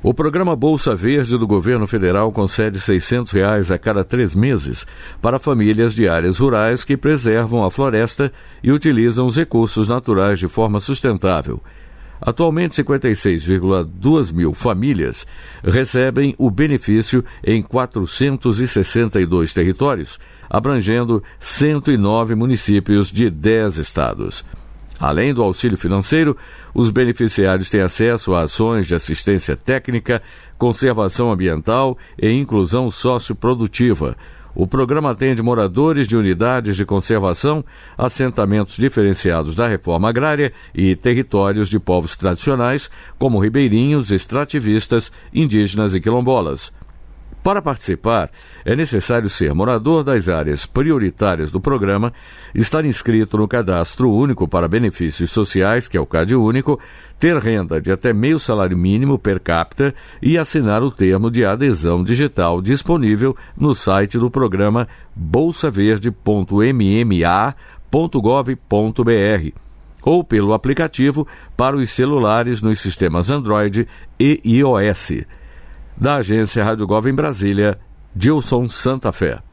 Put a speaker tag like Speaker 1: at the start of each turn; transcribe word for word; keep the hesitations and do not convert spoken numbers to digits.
Speaker 1: O programa Bolsa Verde do governo federal concede seiscentos reais a cada três meses para famílias de áreas rurais que preservam a floresta e utilizam os recursos naturais de forma sustentável. Atualmente, cinquenta e seis vírgula dois mil famílias recebem o benefício em quatrocentos e sessenta e dois territórios, abrangendo cento e nove municípios de dez estados. Além do auxílio financeiro, os beneficiários têm acesso a ações de assistência técnica, conservação ambiental e inclusão socioprodutiva. O programa atende moradores de unidades de conservação, assentamentos diferenciados da reforma agrária e territórios de povos tradicionais, como ribeirinhos, extrativistas, indígenas e quilombolas. Para participar, é necessário ser morador das áreas prioritárias do programa, estar inscrito no Cadastro Único para Benefícios Sociais, que é o CadÚnico, ter renda de até meio salário mínimo per capita e assinar o termo de adesão digital disponível no site do programa bolsa verde ponto m m a ponto gov ponto b r ou pelo aplicativo para os celulares nos sistemas Android e iOS. Da agência Rádio Gov em Brasília, Gilson Santa Fé.